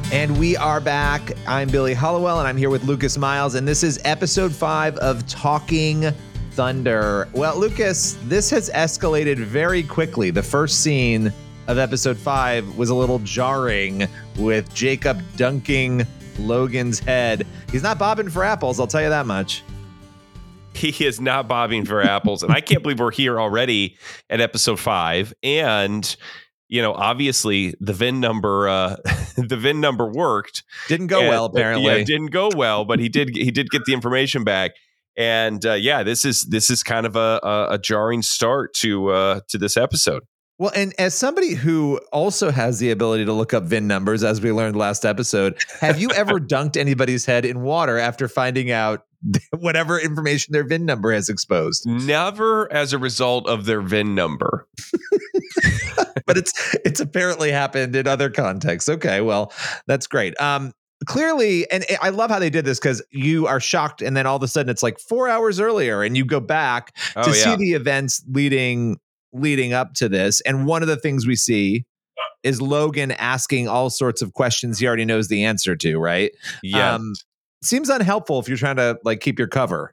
And we are back. I'm Billy Hollowell, and I'm here with Lucas Miles, and this is episode 5 of Talking Thunder. Well, Lucas, this has escalated very quickly. The first scene of episode 5 was a little jarring with Jacob dunking Logan's head. He's not bobbing for apples, I'll tell you that much. He is not bobbing for apples, and I can't believe we're here already at episode 5. And obviously the VIN number, worked. Didn't go well, apparently. Yeah, it didn't go well, but he did get the information back. And this is kind of a jarring start to this episode. Well, and as somebody who also has the ability to look up VIN numbers, as we learned last episode, have you ever dunked anybody's head in water after finding out whatever information their VIN number has exposed? Never as a result of their VIN number. But it's apparently happened in other contexts. Okay, well, that's great. Clearly, and I love how they did this because you are shocked, and then all of a sudden it's like 4 hours earlier, and you go back to see the events leading up to this. And one of the things we see is Logan asking all sorts of questions he already knows the answer to, right? Yeah. Seems unhelpful if you're trying to keep your cover.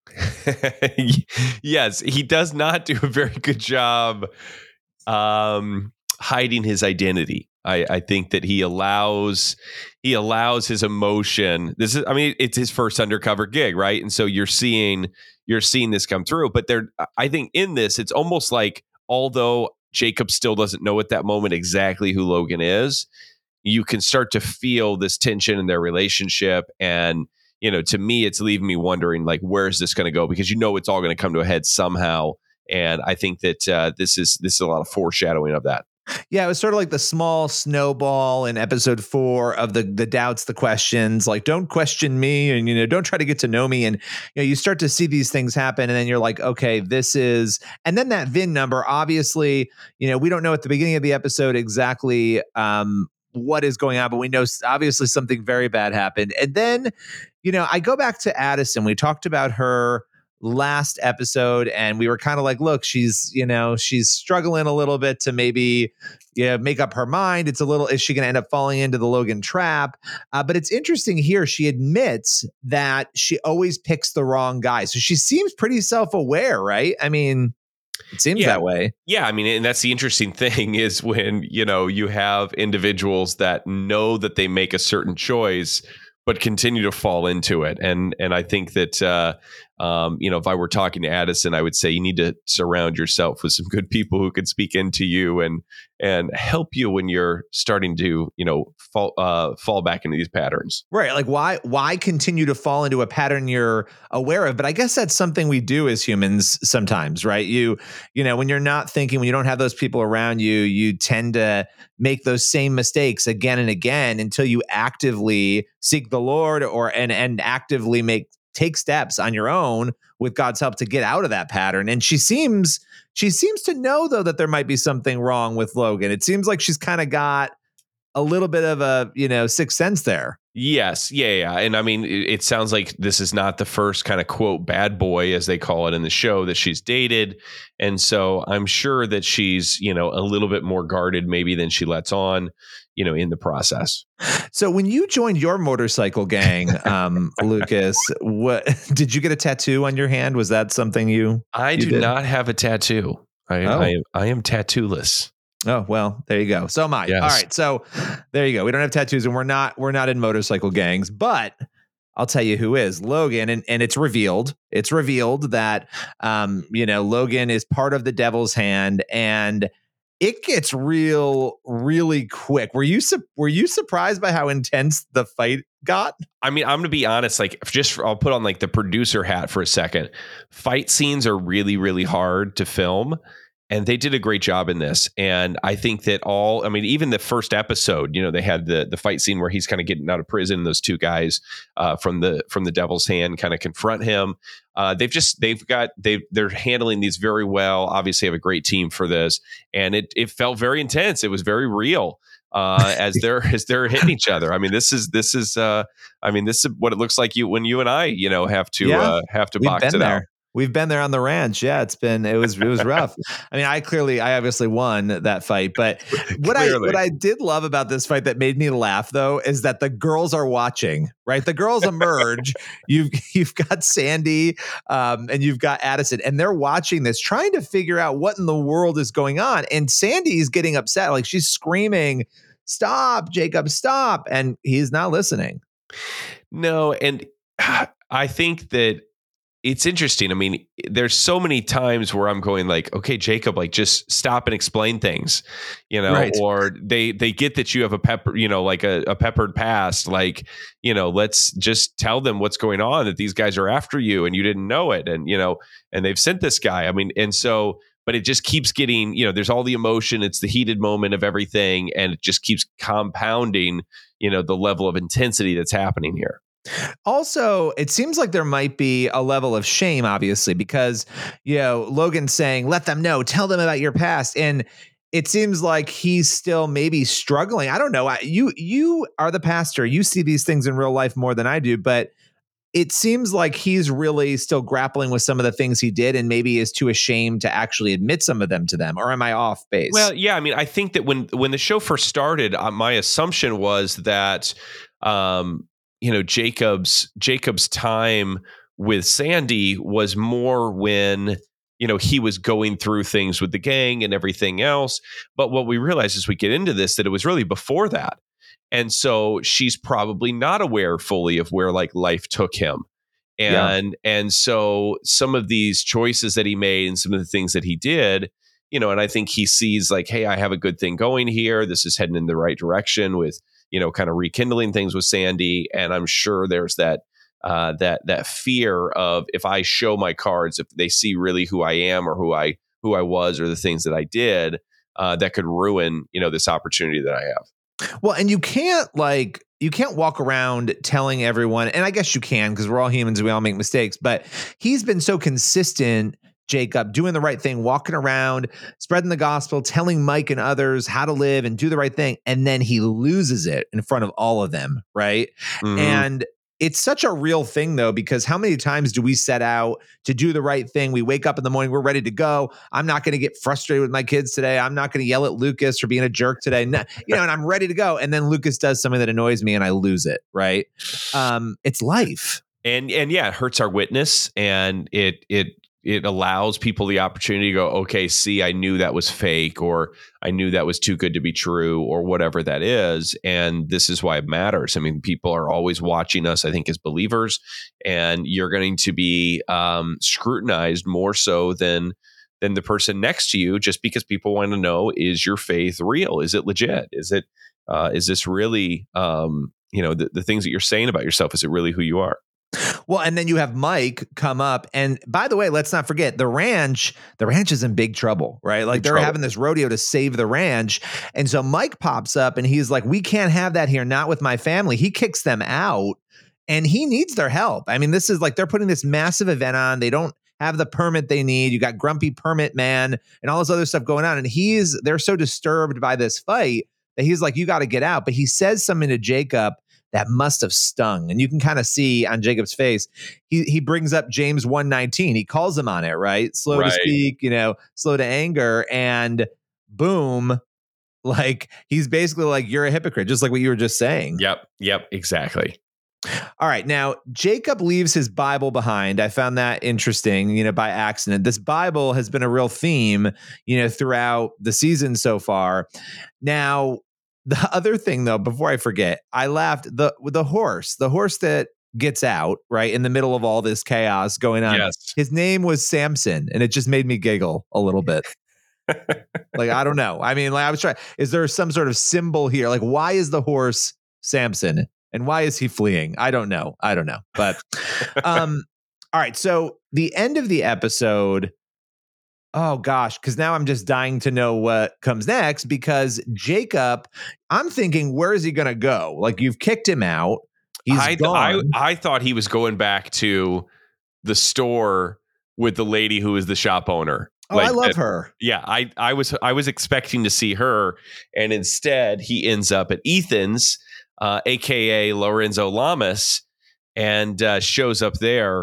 Yes, he does not do a very good job hiding his identity. I think that he allows his emotion. It's his first undercover gig, right? And so you're seeing this come through. But I think in this, it's almost like, although Jacob still doesn't know at that moment exactly who Logan is, you can start to feel this tension in their relationship. And to me, it's leaving me wondering, where is this going to go? Because it's all going to come to a head somehow. And I think that this is a lot of foreshadowing of that. Yeah, it was sort of like the small snowball in episode 4 of the doubts, the questions, like, don't question me, and don't try to get to know me. And you start to see these things happen, and then you're like, okay, this is, and then that VIN number, obviously, we don't know at the beginning of the episode exactly what is going on, but we know obviously something very bad happened. And then, I go back to Addison. We talked about her last episode, and we were kind of like, look, she's struggling a little bit to maybe make up her mind. It's a little, is she going to end up falling into the Logan trap? But it's interesting here. She admits that she always picks the wrong guy. So she seems pretty self-aware, right? I mean, it seems that way. Yeah. I mean, and that's the interesting thing is when, you have individuals that know that they make a certain choice, but continue to fall into it. And I think that, if I were talking to Addison, I would say you need to surround yourself with some good people who can speak into you and help you when you're starting to, fall back into these patterns. Right. Like why continue to fall into a pattern you're aware of? But I guess that's something we do as humans sometimes, right? When you're not thinking, when you don't have those people around you, you tend to make those same mistakes again and again until you actively seek the Lord and actively take steps on your own with God's help to get out of that pattern. And she seems to know, though, that there might be something wrong with Logan. It seems like she's kind of got a little bit of a, sixth sense there. Yes. Yeah. And I mean, it sounds like this is not the first kind of quote bad boy, as they call it in the show, that she's dated. And so I'm sure that she's, a little bit more guarded maybe than she lets on, in the process. So when you joined your motorcycle gang, Lucas, what did you get a tattoo on your hand? Was that something I do not have a tattoo. I am tattooless. Oh, well, there you go. So am I. Yes. All right. So there you go. We don't have tattoos, and we're not in motorcycle gangs, but I'll tell you who is Logan. And it's revealed that, Logan is part of the Devil's Hand, and it gets really quick. Were you surprised by how intense the fight got? I mean, I'm going to be honest, I'll put on the producer hat for a second. Fight scenes are really, really hard to film. And they did a great job in this. And I think that even the first episode, they had the fight scene where he's kind of getting out of prison. And those two guys from the Devil's Hand kind of confront him. They're handling these very well. Obviously have a great team for this. And it felt very intense. It was very real. As they're hitting each other. I mean, this is what it looks like when you and I, have to box it out. We've been there on the ranch. Yeah, it was rough. I mean, I obviously won that fight, but what I did love about this fight that made me laugh though is that the girls are watching, right? The girls emerge. You've got Sandy and you've got Addison, and they're watching this, trying to figure out what in the world is going on. And Sandy's getting upset, like she's screaming, "Stop, Jacob, stop!" And he's not listening. No, and I think that it's interesting. I mean, there's so many times where I'm going like, okay, Jacob, like just stop and explain things, Right. or they get that you have a peppered past. Like, let's just tell them what's going on, that these guys are after you and you didn't know it. And, and they've sent this guy. I mean, and so, but it just keeps getting, there's all the emotion. It's the heated moment of everything. And it just keeps compounding, the level of intensity that's happening here. Also, it seems like there might be a level of shame, obviously, because, Logan's saying, let them know, tell them about your past. And it seems like he's still maybe struggling. I don't know. You are the pastor. You see these things in real life more than I do, but it seems like he's really still grappling with some of the things he did and maybe is too ashamed to actually admit some of them to them. Or am I off base? Well, yeah. I mean, I think that when the show first started, my assumption was that, Jacob's time with Sandy was more when, he was going through things with the gang and everything else. But what we realized as we get into this, that it was really before that. And so she's probably not aware fully of where like life took him. And so some of these choices that he made and some of the things that he did, and I think he sees like, hey, I have a good thing going here. This is heading in the right direction with, kind of rekindling things with Sandy. And I'm sure there's that fear of, if I show my cards, if they see really who I am or who I was or the things that I did, that could ruin, this opportunity that I have. Well, and you can't walk around telling everyone, and I guess you can because we're all humans and we all make mistakes, but he's been so consistent, Jacob, doing the right thing, walking around, spreading the gospel, telling Mike and others how to live and do the right thing. And then he loses it in front of all of them. Right. Mm-hmm. And it's such a real thing, though, because how many times do we set out to do the right thing? We wake up in the morning, we're ready to go. I'm not going to get frustrated with my kids today. I'm not going to yell at Lucas for being a jerk today. And I'm ready to go. And then Lucas does something that annoys me and I lose it. Right. It's life. And yeah, it hurts our witness, and it allows people the opportunity to go, okay, see, I knew that was fake, or I knew that was too good to be true, or whatever that is. And this is why it matters. I mean, people are always watching us, I think, as believers, and you're going to be scrutinized more so than the person next to you, just because people want to know, is your faith real? Is it legit? Is this really, the things that you're saying about yourself, is it really who you are? Well, and then you have Mike come up. And by the way, let's not forget the ranch is in big trouble, right? Like they're having this rodeo to save the ranch. And so Mike pops up and he's like, we can't have that here. Not with my family. He kicks them out and he needs their help. I mean, this is like, they're putting this massive event on. They don't have the permit they need. You got Grumpy Permit Man and all this other stuff going on. And they're so disturbed by this fight that he's like, you got to get out. But he says something to Jacob that must have stung. And you can kind of see on Jacob's face, he brings up James 1:19. He calls him on it, right? Slow to speak, slow to anger. And boom, like he's basically like, you're a hypocrite, just like what you were just saying. Yep, exactly. All right. Now, Jacob leaves his Bible behind. I found that interesting, by accident. This Bible has been a real theme, throughout the season so far. Now, the other thing, though, before I forget, I laughed the horse that gets out right in the middle of all this chaos going on. Yes. His name was Samson, and it just made me giggle a little bit. Like, I don't know. I mean, like I was trying. Is there some sort of symbol here? Like, why is the horse Samson, and why is he fleeing? I don't know. But all right. So the end of the episode. Oh, gosh, because now I'm just dying to know what comes next, because Jacob, I'm thinking, where is he going to go? Like, you've kicked him out. He's gone. I thought he was going back to the store with the lady who is the shop owner. Oh, I love her. Yeah, I was expecting to see her, and instead he ends up at Ethan's, a.k.a. Lorenzo Lamas, and shows up there.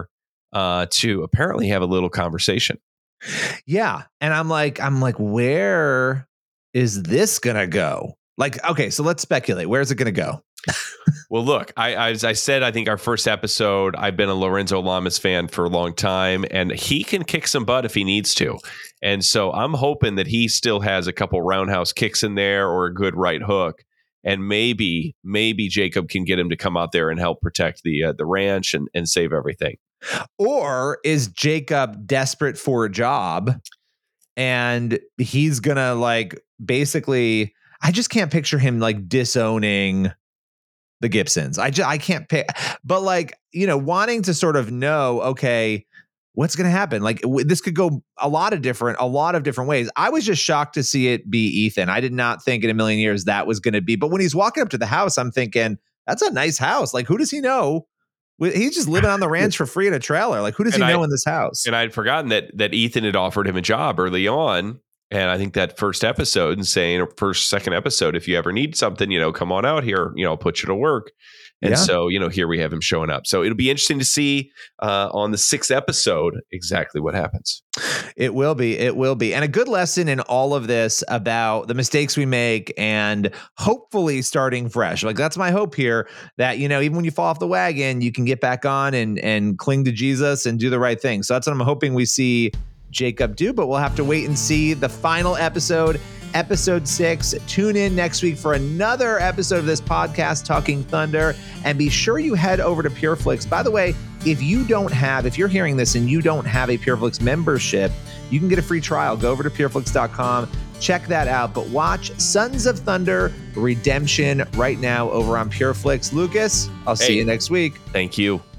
to apparently have a little conversation. Yeah. And I'm like, where is this going to go? Like, okay, so let's speculate. Where's it going to go? Well, look, as I said, I think our first episode, I've been a Lorenzo Lamas fan for a long time, and he can kick some butt if he needs to. And so I'm hoping that he still has a couple roundhouse kicks in there or a good right hook. And maybe Jacob can get him to come out there and help protect the ranch and save everything. Or is Jacob desperate for a job and he's going to like basically, I just can't picture him like disowning the Gibsons. I can't pick, but like, you know, wanting to sort of know, okay, what's going to happen? Like this could go a lot of different ways. I was just shocked to see it be Ethan. I did not think in a million years that was going to be, but when he's walking up to the house, I'm thinking that's a nice house. Like who does he know? He's just living on the ranch for free in a trailer. Like who does he know in this house? And I'd forgotten that Ethan had offered him a job early on. And I think that first episode and saying, or second episode, if you ever need something, you know, come on out here, you know, I'll put you to work. And so, you know, here we have him showing up. So it'll be interesting to see on the 6th episode exactly what happens. It will be. And a good lesson in all of this about the mistakes we make and hopefully starting fresh. Like that's my hope here, that, you know, even when you fall off the wagon, you can get back on and cling to Jesus and do the right thing. So that's what I'm hoping we see Jacob do, but we'll have to wait and see the final episode. Episode 6. Tune in next week for another episode of this podcast, Talking Thunder. And be sure you head over to PureFlix. By the way, if you're hearing this and you don't have a PureFlix membership, you can get a free trial. Go over to pureflix.com. Check that out. But watch Sons of Thunder Redemption right now over on PureFlix. Lucas, I'll see you next week. Thank you.